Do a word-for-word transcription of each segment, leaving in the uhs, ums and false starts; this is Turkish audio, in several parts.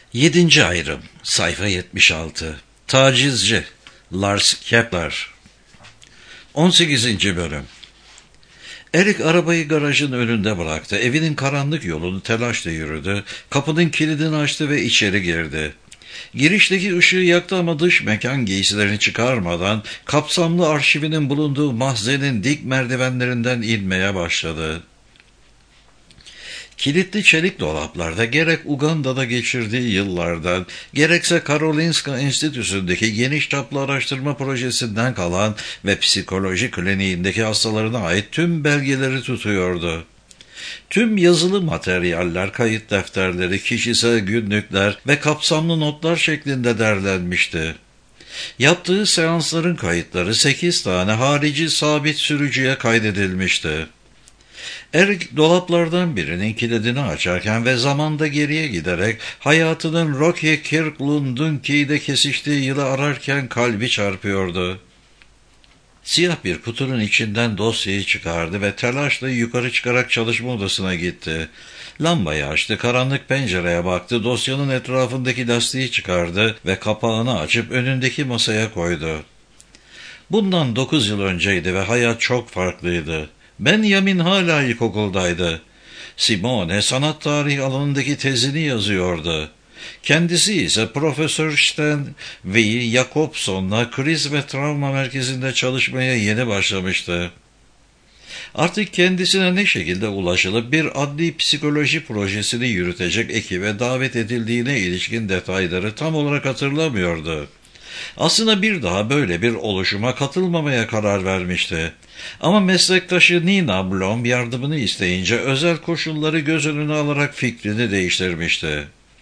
Yedinci ayrım, sayfa yetmiş altı. Tacizci, Lars Kepler. on sekizinci bölüm. Erik arabayı garajın önünde bıraktı. Evinin karanlık yolunu telaşla yürüdü. Kapının kilidini açtı ve içeri girdi. Girişteki ışığı yaktı ama dış mekan giysilerini çıkarmadan kapsamlı arşivinin bulunduğu mahzenin dik merdivenlerinden inmeye başladı. Kilitli çelik dolaplarda gerek Uganda'da geçirdiği yıllardan, gerekse Karolinska Enstitüsü'ndeki geniş çaplı araştırma projesinden kalan ve psikoloji kliniğindeki hastalarına ait tüm belgeleri tutuyordu. Tüm yazılı materyaller, kayıt defterleri, kişisel günlükler ve kapsamlı notlar şeklinde derlenmişti. Yaptığı seansların kayıtları sekiz tane harici sabit sürücüye kaydedilmişti. Erik dolaplardan birinin kilidini açarken ve zamanda geriye giderek hayatının Rocky Kirkland'ın Key'de kesiştiği yılı ararken kalbi çarpıyordu. Siyah bir kutunun içinden dosyayı çıkardı ve telaşla yukarı çıkarak çalışma odasına gitti. Lambayı açtı, karanlık pencereye baktı, dosyanın etrafındaki lastiği çıkardı ve kapağını açıp önündeki masaya koydu. Bundan dokuz yıl önceydi ve hayat çok farklıydı. Benjamin hala ilkokuldaydı. Simone sanat tarihi alanındaki tezini yazıyordu. Kendisi ise Profesör Sten V. Jakobsson'la kriz ve travma merkezinde çalışmaya yeni başlamıştı. Artık kendisine ne şekilde ulaşılıp bir adli psikoloji projesini yürütecek ekibe davet edildiğine ilişkin detayları tam olarak hatırlamıyordu. Aslında bir daha böyle bir oluşuma katılmamaya karar vermişti. Ama meslektaşı Nina Blom yardımını isteyince özel koşulları göz önüne alarak fikrini değiştirmişti.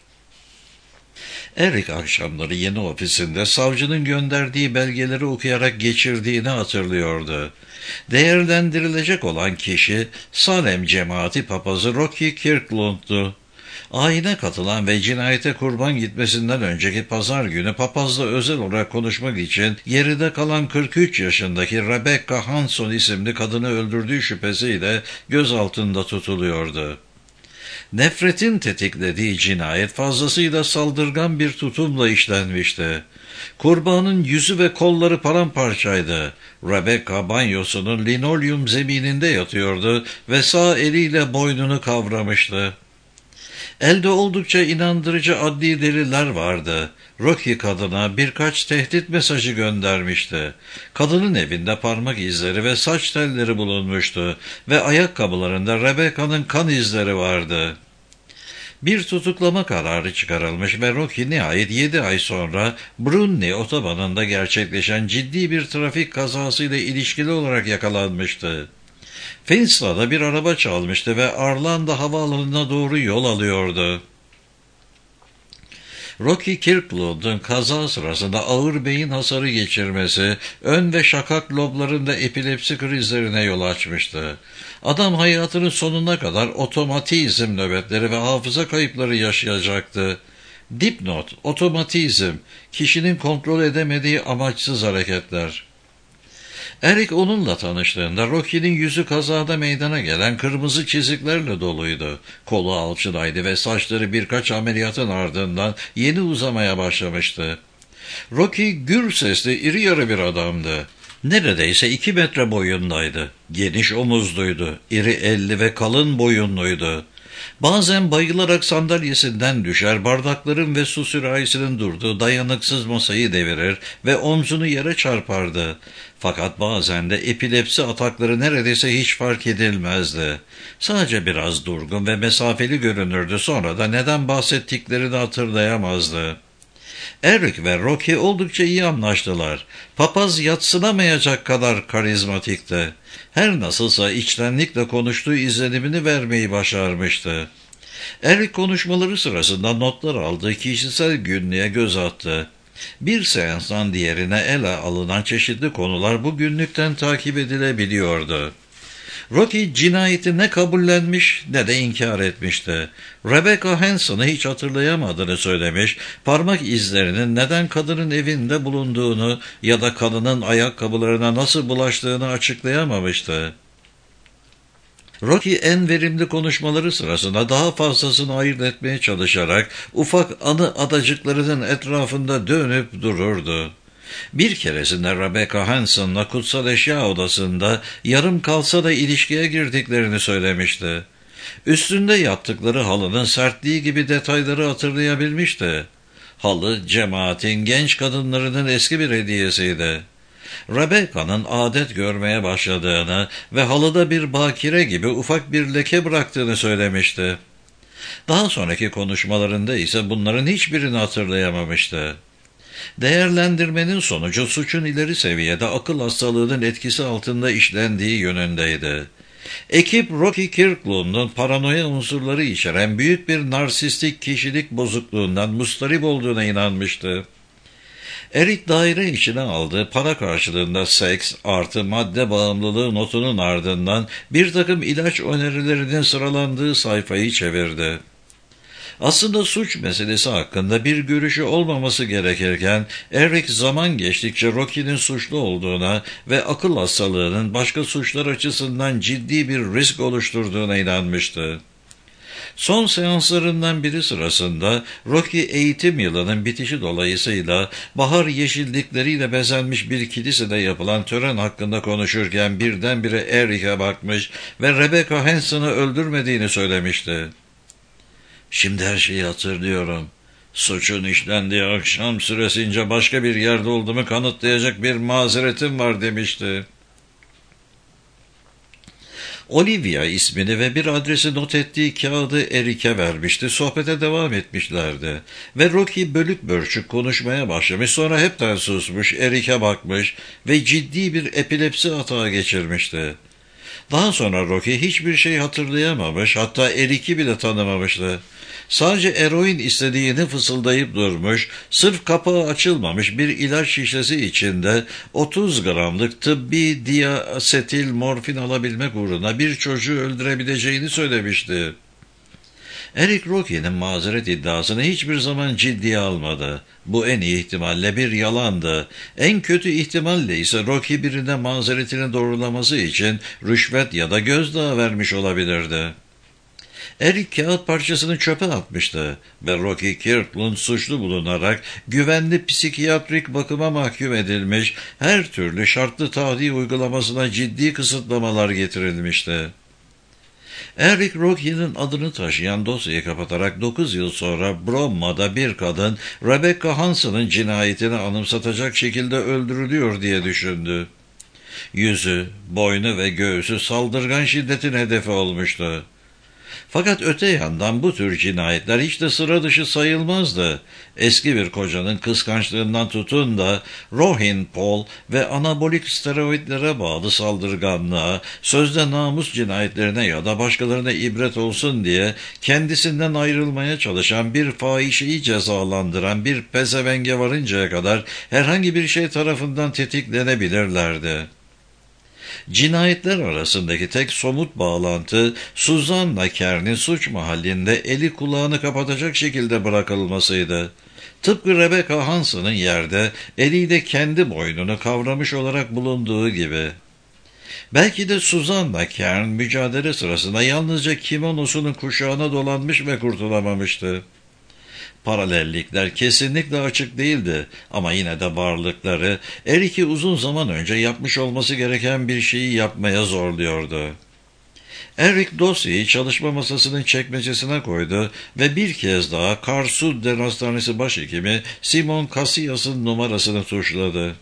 Erik akşamları yeni ofisinde savcının gönderdiği belgeleri okuyarak geçirdiğini hatırlıyordu. Değerlendirilecek olan kişi Salem cemaati papazı Rocky Kirkland'du. Ayine katılan ve cinayete kurban gitmesinden önceki pazar günü papazla özel olarak konuşmak için geride kalan kırk üç yaşındaki Rebecca Hanson isimli kadını öldürdüğü şüphesiyle gözaltında tutuluyordu. Nefretin tetiklediği cinayet fazlasıyla saldırgan bir tutumla işlenmişti. Kurbanın yüzü ve kolları paramparçaydı. Rebecca banyosunun linolyum zemininde yatıyordu ve sağ eliyle boynunu kavramıştı. Elde oldukça inandırıcı adli deliller vardı. Rocky kadına birkaç tehdit mesajı göndermişti. Kadının evinde parmak izleri ve saç telleri bulunmuştu ve ayakkabılarında Rebecca'nın kan izleri vardı. Bir tutuklama kararı çıkarılmış ve Rocky nihayet yedi ay sonra Brunni otobanında gerçekleşen ciddi bir trafik kazasıyla ilişkili olarak yakalanmıştı. Finsta'da bir araba çalmıştı ve Arlanda havaalanına doğru yol alıyordu. Rocky Kirkland'ın kaza sırasında ağır beyin hasarı geçirmesi, ön ve şakak loblarında epilepsi krizlerine yol açmıştı. Adam hayatının sonuna kadar otomatizm nöbetleri ve hafıza kayıpları yaşayacaktı. Dipnot, otomatizm, kişinin kontrol edemediği amaçsız hareketler. Erik onunla tanıştığında Rocky'nin yüzü kazada meydana gelen kırmızı çiziklerle doluydu. Kolu alçıdaydı ve saçları birkaç ameliyatın ardından yeni uzamaya başlamıştı. Rocky gür sesli, iri yarı bir adamdı. Neredeyse iki metre boyundaydı. Geniş omuzluydu, iri elli ve kalın boyunluydu. Bazen bayılarak sandalyesinden düşer, bardakların ve su sürahisinin durduğu dayanıksız masayı devirir ve omzunu yere çarpardı. Fakat bazen de epilepsi atakları neredeyse hiç fark edilmezdi. Sadece biraz durgun ve mesafeli görünürdü, sonra da neden bahsettiklerini hatırlayamazdı. Erik ve Rocky oldukça iyi anlaştılar. Papaz yadsınamayacak kadar karizmatikti. Her nasılsa içtenlikle konuştuğu izlenimini vermeyi başarmıştı. Erik konuşmaları sırasında notlar aldığı kişisel günlüğe göz attı. Bir seanstan diğerine ele alınan çeşitli konular bu günlükten takip edilebiliyordu. Rocky cinayeti ne kabullenmiş ne de inkar etmişti. Rebecca Hanson'ı hiç hatırlayamadığını söylemiş, parmak izlerinin neden kadının evinde bulunduğunu ya da kadının ayakkabılarına nasıl bulaştığını açıklayamamıştı. Rocky en verimli konuşmaları sırasında daha fazlasını ayırt etmeye çalışarak ufak anı adacıklarının etrafında dönüp dururdu. Bir keresinde Rebecca Hanson'la kutsal eşya odasında yarım kalsa da ilişkiye girdiklerini söylemişti. Üstünde yattıkları halının sertliği gibi detayları hatırlayabilmişti. Halı, cemaatin genç kadınlarının eski bir hediyesiydi. Rebecca'nın adet görmeye başladığını ve halıda bir bakire gibi ufak bir leke bıraktığını söylemişti. Daha sonraki konuşmalarında ise bunların hiçbirini hatırlayamamıştı. Değerlendirmenin sonucu suçun ileri seviyede akıl hastalığının etkisi altında işlendiği yönündeydi. Ekip Rocky Kirkland'ın paranoya unsurları içeren büyük bir narsistik kişilik bozukluğundan mustarip olduğuna inanmıştı. Eric daire içine aldığı para karşılığında seks artı madde bağımlılığı notunun ardından bir takım ilaç önerilerinin sıralandığı sayfayı çevirdi. Aslında suç meselesi hakkında bir görüşü olmaması gerekirken Eric zaman geçtikçe Rocky'nin suçlu olduğuna ve akıl hastalığının başka suçlar açısından ciddi bir risk oluşturduğuna inanmıştı. Son seanslarından biri sırasında Rocky eğitim yılının bitişi dolayısıyla bahar yeşillikleriyle bezenmiş bir kilisede yapılan tören hakkında konuşurken birdenbire Eric'e bakmış ve Rebecca Hanson'ı öldürmediğini söylemişti. "Şimdi her şeyi hatırlıyorum. Suçun işlendiği akşam süresince başka bir yerde olduğumu kanıtlayacak bir mazeretim var," demişti. Olivia ismini ve bir adresi not ettiği kağıdı Eric'e vermişti. Sohbete devam etmişlerdi. Ve Rocky bölük bölçük konuşmaya başlamış. Sonra hepten susmuş, Eric'e bakmış ve ciddi bir epilepsi atağı geçirmişti. Daha sonra Rocky hiçbir şey hatırlayamamış, hatta Eric'i bile tanımamıştı. Sadece eroin istediğini fısıldayıp durmuş, sırf kapağı açılmamış bir ilaç şişesi içinde otuz gramlık tıbbi diasetil morfin alabilmek uğruna bir çocuğu öldürebileceğini söylemişti. Eric Rocky'nin mazeret iddiasını hiçbir zaman ciddiye almadı. Bu en iyi ihtimalle bir yalandı. En kötü ihtimalle ise Rocky birine mazeretini doğrulaması için rüşvet ya da gözdağı vermiş olabilirdi. Eric kağıt parçasını çöpe atmıştı ve Rocky Kirkland suçlu bulunarak güvenli psikiyatrik bakıma mahkum edilmiş, her türlü şartlı tahliye uygulamasına ciddi kısıtlamalar getirilmişti. Eric Rocky'nin adını taşıyan dosyayı kapatarak dokuz yıl sonra Bromma'da bir kadın Rebecca Hanson'ın cinayetini anımsatacak şekilde öldürülüyor diye düşündü. Yüzü, boynu ve göğsü saldırgan şiddetin hedefi olmuştu. Fakat öte yandan bu tür cinayetler hiç de sıra dışı sayılmazdı. Eski bir kocanın kıskançlığından tutun da Rohin Paul ve anabolik steroidlere bağlı saldırganlığa, sözde namus cinayetlerine ya da başkalarına ibret olsun diye kendisinden ayrılmaya çalışan bir fahişeyi cezalandıran bir pezevenge varıncaya kadar herhangi bir şey tarafından tetiklenebilirlerdi. Cinayetler arasındaki tek somut bağlantı, Susanna Kern'in suç mahallinde eli kulağını kapatacak şekilde bırakılmasıydı. Tıpkı Rebecca Hanson'ın yerde eliyle kendi boynunu kavramış olarak bulunduğu gibi. Belki de Susanna Kern mücadele sırasında yalnızca kimonosunun kuşağına dolanmış ve kurtulamamıştı. Paralellikler kesinlikle açık değildi ama yine de varlıkları Eric'i uzun zaman önce yapmış olması gereken bir şeyi yapmaya zorluyordu. Eric dosyayı çalışma masasının çekmecesine koydu ve bir kez daha Karsudden Hastanesi başhekimi Simon Casillas'ın numarasını tuşladı.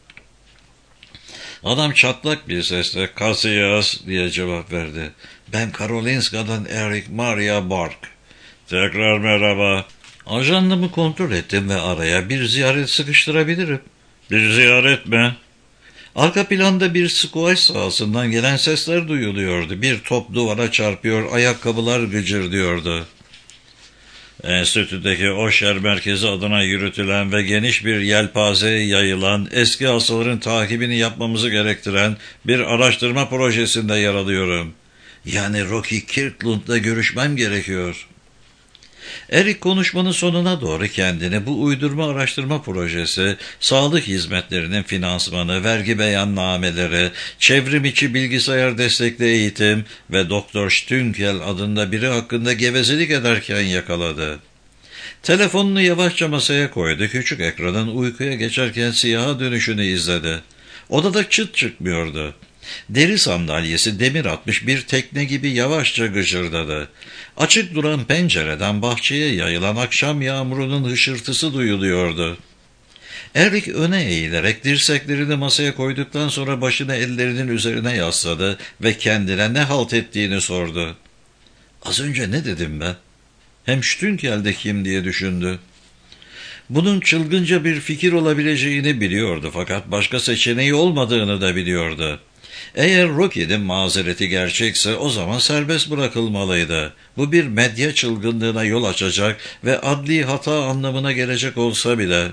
Adam çatlak bir sesle "Casillas" diye cevap verdi. "Ben Karolinska'dan Eric Maria Bark." "Tekrar merhaba." "Ajandamı kontrol ettim ve araya bir ziyaret sıkıştırabilirim." "Bir ziyaret mi?" Arka planda bir squash sahasından gelen sesler duyuluyordu. Bir top duvara çarpıyor, ayakkabılar gıcırdıyordu. Enstitüdeki Osher Merkezi adına yürütülen ve geniş bir yelpazeye yayılan, eski hastaların takibini yapmamızı gerektiren bir araştırma projesinde yer alıyorum. Yani Rocky Kirkland'la görüşmem gerekiyor. Eric konuşmanın sonuna doğru kendini bu uydurma araştırma projesi, sağlık hizmetlerinin finansmanı, vergi beyannameleri, çevrim içi bilgisayar destekli eğitim ve Doktor Stünkel adında biri hakkında gevezelik ederken yakaladı. Telefonunu yavaşça masaya koydu, küçük ekranın uykuya geçerken siyaha dönüşünü izledi. Odada çıt çıkmıyordu. Deri sandalyesi demir atmış bir tekne gibi yavaşça gıcırdadı. Açık duran pencereden bahçeye yayılan akşam yağmurunun hışırtısı duyuluyordu. Eric öne eğilerek dirseklerini masaya koyduktan sonra başını ellerinin üzerine yasladı ve kendine ne halt ettiğini sordu. Az önce ne dedim ben? Hem Stünkel'de kim diye düşündü. Bunun çılgınca bir fikir olabileceğini biliyordu fakat başka seçeneği olmadığını da biliyordu. Eğer Rocky'nin mazereti gerçekse o zaman serbest bırakılmalıydı. Bu bir medya çılgınlığına yol açacak ve adli hata anlamına gelecek olsa bile.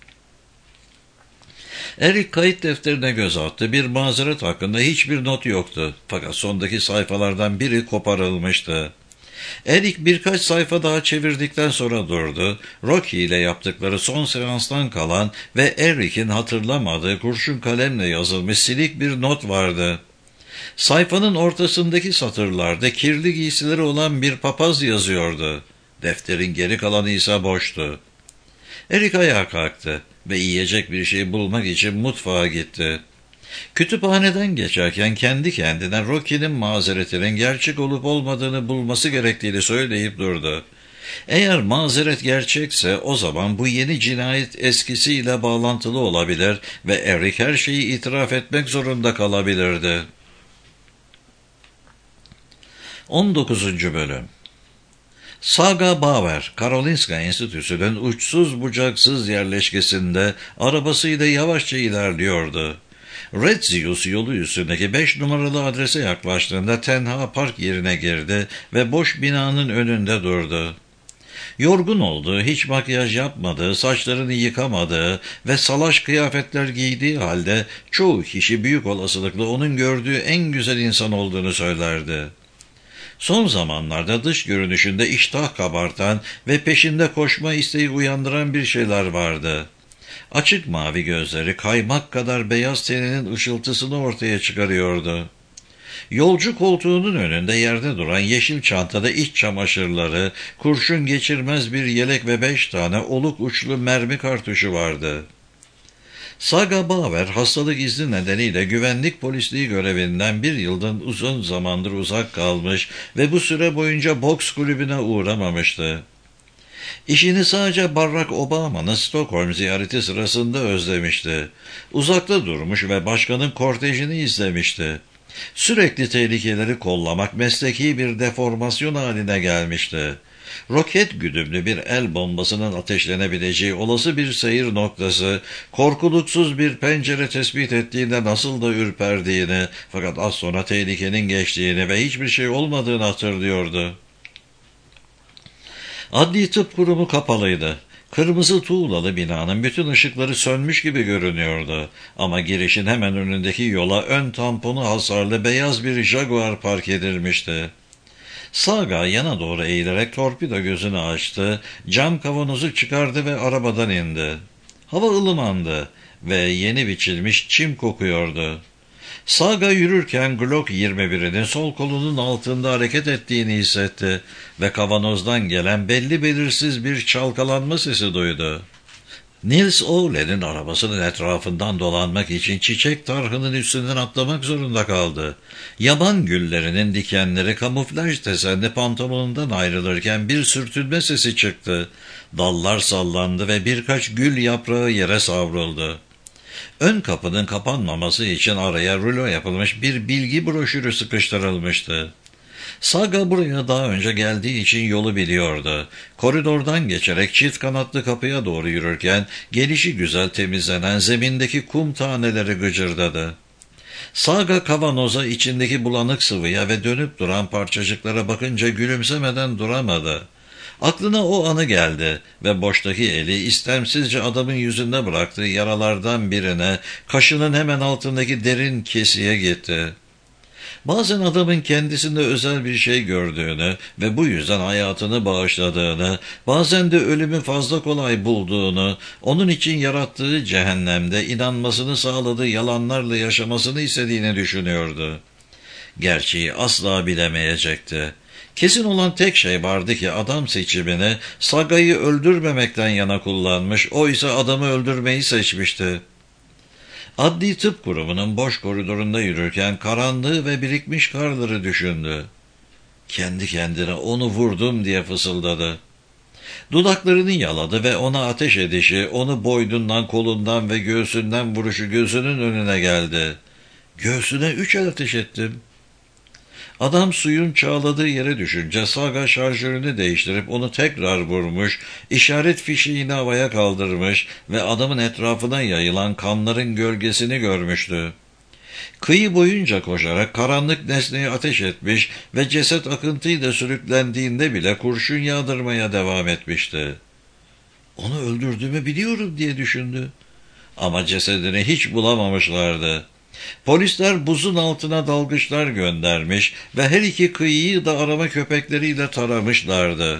Eric kayıt defterine göz attı. Bir mazeret hakkında hiçbir not yoktu. Fakat sondaki sayfalardan biri koparılmıştı. Eric birkaç sayfa daha çevirdikten sonra durdu. Rocky ile yaptıkları son seanstan kalan ve Eric'in hatırlamadığı kurşun kalemle yazılmış silik bir not vardı. Sayfanın ortasındaki satırlarda kirli giysileri olan bir papaz yazıyordu. Defterin geri kalanı ise boştu. Eric ayağa kalktı ve yiyecek bir şey bulmak için mutfağa gitti. Kütüphaneden geçerken kendi kendine Rocky'nin mazeretinin gerçek olup olmadığını bulması gerektiğini söyleyip durdu. Eğer mazeret gerçekse o zaman bu yeni cinayet eskisiyle bağlantılı olabilir ve Eric her şeyi itiraf etmek zorunda kalabilirdi. on dokuzuncu Bölüm Saga Bauer, Karolinska Enstitüsü'nün uçsuz bucaksız yerleşkesinde arabasıyla yavaşça ilerliyordu. Red Zeus yolu üstündeki beş numaralı adrese yaklaştığında tenha park yerine girdi ve boş binanın önünde durdu. Yorgun olduğu, hiç makyaj yapmadığı, saçlarını yıkamadığı ve salaş kıyafetler giydiği halde çoğu kişi büyük olasılıkla onun gördüğü en güzel insan olduğunu söylerdi. Son zamanlarda dış görünüşünde iştah kabartan ve peşinde koşma isteği uyandıran bir şeyler vardı. Açık mavi gözleri kaymak kadar beyaz teninin ışıltısını ortaya çıkarıyordu. Yolcu koltuğunun önünde yerde duran yeşil çantada iç çamaşırları, kurşun geçirmez bir yelek ve beş tane oluk uçlu mermi kartuşu vardı. Saga Bauer hastalık izni nedeniyle güvenlik polisliği görevinden bir yıldan uzun zamandır uzak kalmış ve bu süre boyunca boks kulübüne uğramamıştı. İşini sadece Barack Obama'nın Stockholm ziyareti sırasında özlemişti. Uzakta durmuş ve başkanın kortejini izlemişti. Sürekli tehlikeleri kollamak mesleki bir deformasyon haline gelmişti. Roket güdümlü bir el bombasının ateşlenebileceği olası bir seyir noktası, korkuluksuz bir pencere tespit ettiğinde nasıl da ürperdiğini, fakat az sonra tehlikenin geçtiğini ve hiçbir şey olmadığını hatırlıyordu. Adli tıp kurumu kapalıydı. Kırmızı tuğlalı binanın bütün ışıkları sönmüş gibi görünüyordu. Ama girişin hemen önündeki yola ön tamponu hasarlı beyaz bir Jaguar park edilmişti. Saga yana doğru eğilerek torpido gözünü açtı, cam kavanozu çıkardı ve arabadan indi. Hava ılımandı ve yeni biçilmiş çim kokuyordu. Saga yürürken Glock yirmi birinin sol kolunun altında hareket ettiğini hissetti ve kavanozdan gelen belli belirsiz bir çalkalanma sesi duydu. Nils Ohle'nin arabasının etrafından dolanmak için çiçek tarhının üstünden atlamak zorunda kaldı. Yaban güllerinin dikenleri kamuflaj desenli pantolonundan ayrılırken bir sürtünme sesi çıktı. Dallar sallandı ve birkaç gül yaprağı yere savruldu. Ön kapının kapanmaması için araya rulo yapılmış bir bilgi broşürü sıkıştırılmıştı. Saga buraya daha önce geldiği için yolu biliyordu. Koridordan geçerek çift kanatlı kapıya doğru yürürken gelişi güzel temizlenen zemindeki kum taneleri gıcırdadı. Saga kavanoza, içindeki bulanık sıvıya ve dönüp duran parçacıklara bakınca gülümsemeden duramadı. Aklına o anı geldi ve boştaki eli istemsizce adamın yüzünde bıraktığı yaralardan birine, kaşının hemen altındaki derin kesiye gitti. Bazen adamın kendisinde özel bir şey gördüğünü ve bu yüzden hayatını bağışladığını, bazen de ölümü fazla kolay bulduğunu, onun için yarattığı cehennemde inanmasını sağladığı yalanlarla yaşamasını istediğini düşünüyordu. Gerçeği asla bilemeyecekti. Kesin olan tek şey vardı ki adam seçimini Saga'yı öldürmemekten yana kullanmış, o ise adamı öldürmeyi seçmişti. Adli tıp kurumunun boş koridorunda yürürken karanlığı ve birikmiş karları düşündü. Kendi kendine onu vurdum diye fısıldadı. Dudaklarını yaladı ve ona ateş edişi, onu boynundan, kolundan ve göğsünden vuruşu gözünün önüne geldi. Göğsüne üç el ateş ettim. Adam suyun çağladığı yere düşünce Saga şarjörünü değiştirip onu tekrar vurmuş, işaret fişeğini havaya kaldırmış ve adamın etrafına yayılan kanların gölgesini görmüştü. Kıyı boyunca koşarak karanlık nesneye ateş etmiş ve ceset akıntıyla sürüklendiğinde bile kurşun yağdırmaya devam etmişti. Onu öldürdüğümü biliyorum diye düşündü. Ama cesedini hiç bulamamışlardı. Polisler buzun altına dalgıçlar göndermiş ve her iki kıyıyı da arama köpekleriyle taramışlardı.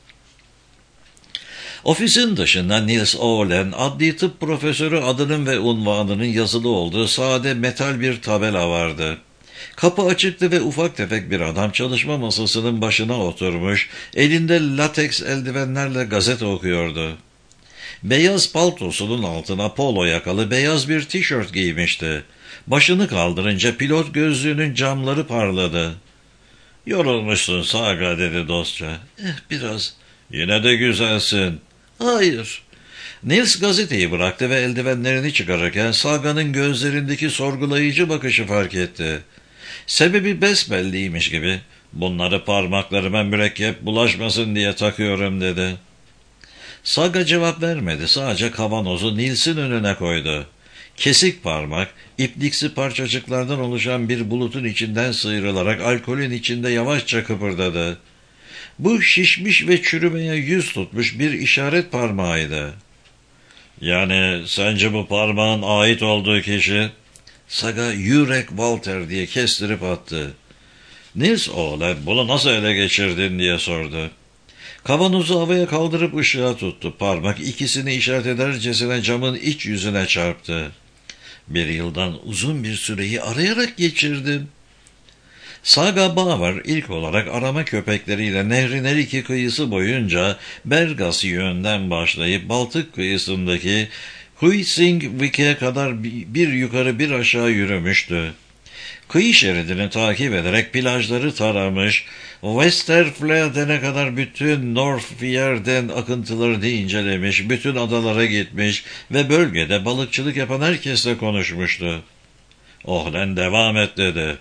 Ofisin dışında Niels Ohlin, adli tıp profesörü adının ve unvanının yazılı olduğu sade metal bir tabela vardı. Kapı açıktı ve ufak tefek bir adam çalışma masasının başına oturmuş, elinde lateks eldivenlerle gazete okuyordu. Beyaz paltosunun altına polo yakalı beyaz bir tişört giymişti. Başını kaldırınca pilot gözlüğünün camları parladı. "Yorulmuşsun Saga," dedi dostça. "Eh biraz." "Yine de güzelsin." "Hayır." Nils gazeteyi bıraktı ve eldivenlerini çıkarırken Saga'nın gözlerindeki sorgulayıcı bakışı fark etti. Sebebi besbelliymiş gibi. "Bunları parmaklarıma mürekkep bulaşmasın diye takıyorum," dedi. Saga cevap vermedi. Sadece kavanozu Nils'in önüne koydu. Kesik parmak, ipliksi parçacıklardan oluşan bir bulutun içinden sıyrılarak alkolün içinde yavaşça kıpırdadı. Bu şişmiş ve çürümeye yüz tutmuş bir işaret parmağıydı. "Yani sence bu parmağın ait olduğu kişi?" Saga "Yurek Walter" diye kestirip attı. Nils Ohlin "Bunu nasıl ele geçirdin?" diye sordu. Kavanozu havaya kaldırıp ışığa tuttu. Parmak ikisini işaret edercesine camın iç yüzüne çarptı. "Bir yıldan uzun bir süreyi arayarak geçirdim." Saga Bauer ilk olarak arama köpekleriyle nehrin her iki kıyısı boyunca Bergas yönden başlayıp Baltık kıyısındaki Huizingvik'e kadar bir yukarı bir aşağı yürümüştü. Kıyı şeridini takip ederek plajları taramış, Westerfladen'e kadar bütün Northfjord'den akıntıları de incelemiş, bütün adalara gitmiş ve bölgede balıkçılık yapan herkesle konuşmuştu. "Ohlin devam et," dedi.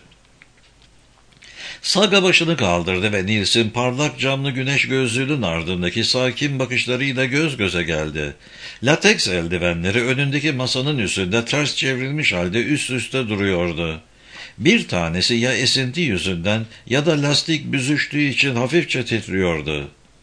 Saga başını kaldırdı ve Nils'in parlak camlı güneş gözlüğünün ardındaki sakin bakışlarıyla göz göze geldi. Lateks eldivenleri önündeki masanın üstünde ters çevrilmiş halde üst üste duruyordu. Bir tanesi ya esinti yüzünden ya da lastik büzüştüğü için hafifçe titriyordu.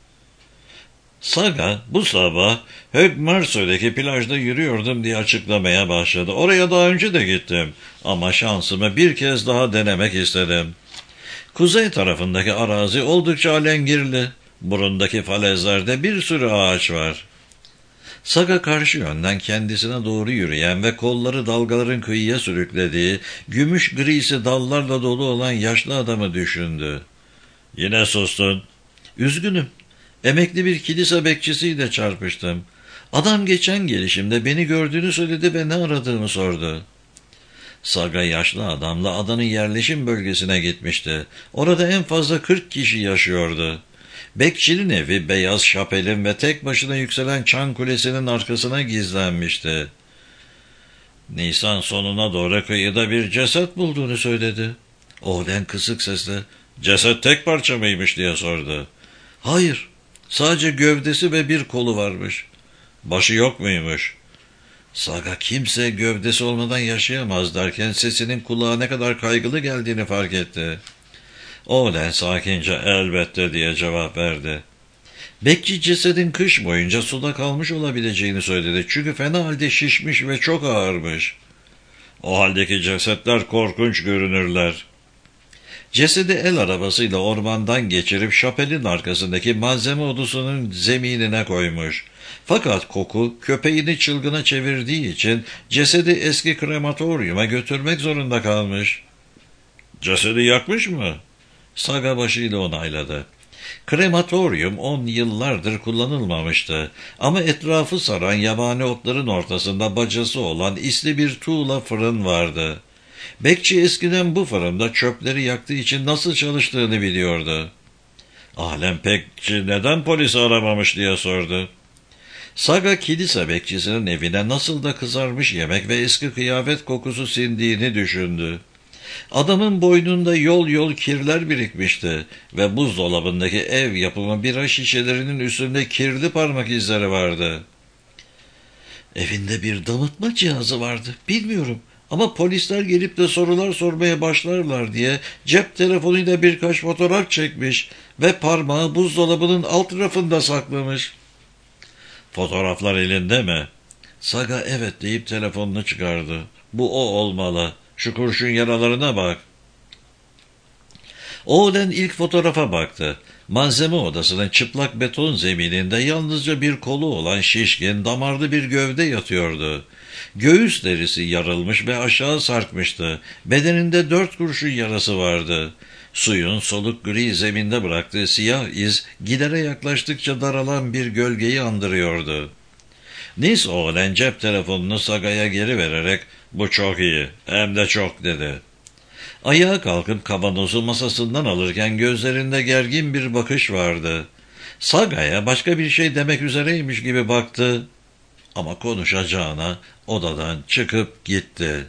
Saga bu sabah Högmarso'daki plajda yürüyordum diye açıklamaya başladı. "Oraya daha önce de gittim ama şansımı bir kez daha denemek istedim. Kuzey tarafındaki arazi oldukça alengirli. Burundaki falezlerde bir sürü ağaç var." Saga karşı yönden kendisine doğru yürüyen ve kolları dalgaların kıyıya sürüklediği, gümüş grisi dallarla dolu olan yaşlı adamı düşündü. "Yine sustun." "Üzgünüm. Emekli bir kilise bekçisiyle çarpıştım. Adam geçen gelişimde beni gördüğünü söyledi ve ne aradığımı sordu." Saga yaşlı adamla adanın yerleşim bölgesine gitmişti. Orada en fazla kırk kişi yaşıyordu. Bekçinin evi beyaz şapelin ve tek başına yükselen çan kulesinin arkasına gizlenmişti. Nisan sonuna doğru kıyıda bir ceset bulduğunu söyledi. Ohlin kısık sesle "Ceset tek parça mıymış?" diye sordu. "Hayır, sadece gövdesi ve bir kolu varmış." "Başı yok muymuş?" Saga kimse gövdesi olmadan yaşayamaz derken sesinin kulağa ne kadar kaygılı geldiğini fark etti. Oğlan sakince "Elbette," diye cevap verdi. Bekçi cesedin kış boyunca suda kalmış olabileceğini söyledi. Çünkü fena halde şişmiş ve çok ağırmış. "O haldeki cesetler korkunç görünürler." Cesedi el arabasıyla ormandan geçirip şapelin arkasındaki malzeme odusunun zeminine koymuş. Fakat koku köpeğini çılgına çevirdiği için cesedi eski krematoryuma götürmek zorunda kalmış. Cesedi yakmış mı? Saga başıyla onayladı. Krematoryum on yıllardır kullanılmamıştı ama etrafı saran yabani otların ortasında bacası olan isli bir tuğla fırın vardı. Bekçi eskiden bu fırında çöpleri yaktığı için nasıl çalıştığını biliyordu. Alem Bekçi neden polisi aramamış diye sordu. Saga kilise bekçisinin evine nasıl da kızarmış yemek ve eski kıyafet kokusu sindiğini düşündü. Adamın boynunda yol yol kirler birikmişti ve buzdolabındaki ev yapımı bira şişelerinin üstünde kirli parmak izleri vardı. Evinde bir damıtma cihazı vardı, bilmiyorum. Ama polisler gelip de sorular sormaya başlarlar diye cep telefonuyla birkaç fotoğraf çekmiş ve parmağı buzdolabının alt rafında saklamış. Fotoğraflar elinde mi? Saga evet deyip telefonunu çıkardı. Bu o olmalı. Şu kurşun yaralarına bak. Oğlan ilk fotoğrafa baktı. Malzeme odasının çıplak beton zemininde yalnızca bir kolu olan şişkin, damarlı bir gövde yatıyordu. Göğüs derisi yarılmış ve aşağı sarkmıştı. Bedeninde dört kurşun yarası vardı. Suyun soluk gri zeminde bıraktığı siyah iz gidere yaklaştıkça daralan bir gölgeyi andırıyordu. Nis oğlan cep telefonunu Saga'ya geri vererek "Bu çok iyi, hem de çok" dedi. Ayağa kalkıp kavanozu masasından alırken gözlerinde gergin bir bakış vardı. Saga'ya başka bir şey demek üzereymiş gibi baktı ama konuşacağına odadan çıkıp gitti.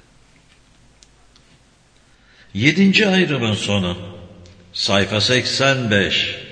Yedinci ayrımın sonu. Sayfa seksen beş.